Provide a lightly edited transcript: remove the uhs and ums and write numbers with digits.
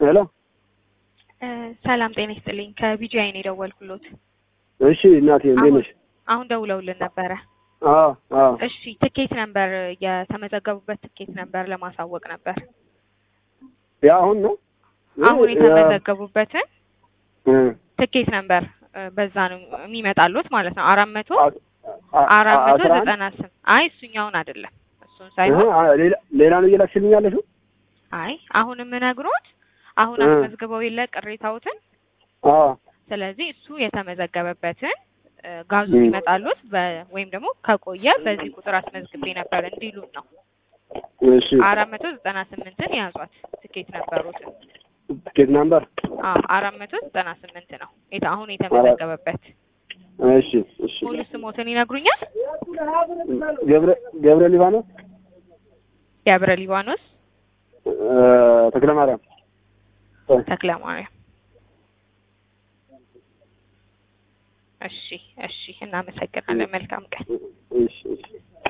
ሄሎ ሰላም ጤና ይስጥልኝ ከቢጂአይ ነው የደወልኩሎት። እሺ እናቴ እንዴት ነሽ? አሁን ደውለውልን ነበረ። አዎ እሺ ትኬት ነበር የተመዘገቡበት ትኬት ነበር ለማሳወቅ ነበር። ያ አሁን ነው አሁን የተመዘገቡበትን ትኬት ነበር በዛ ነው የሚመጣሉት ማለት ነው 498 አይ እሱኛውን አይደለም እሱን ሳይሆን ሌላ ነው እየላክሽልኝ ያለሽው? አይ አሁንም ነግሮት አሁን አስመዝግበው የለ ቅሬታውትን ስለዚህ እሱ የተመዘገበበትን ጋዙ ይመጣሉት ወይም ደግሞ ከቆየ በዚህ ቁጥር አስመዝግቤ ነበር እንዲሉ ነው። እሺ 498ን ያዟት ትኬት ነበሩት። ትኬት ነበር 498 ነው አሁን የተመዘገበበት። እሺ ሙሉ ስሞትን ይነግሩኛል? ገብረ ሊባኖስ ተክለማርያም እሺ እናመሰግናለን። መልካም ቀን። እሺ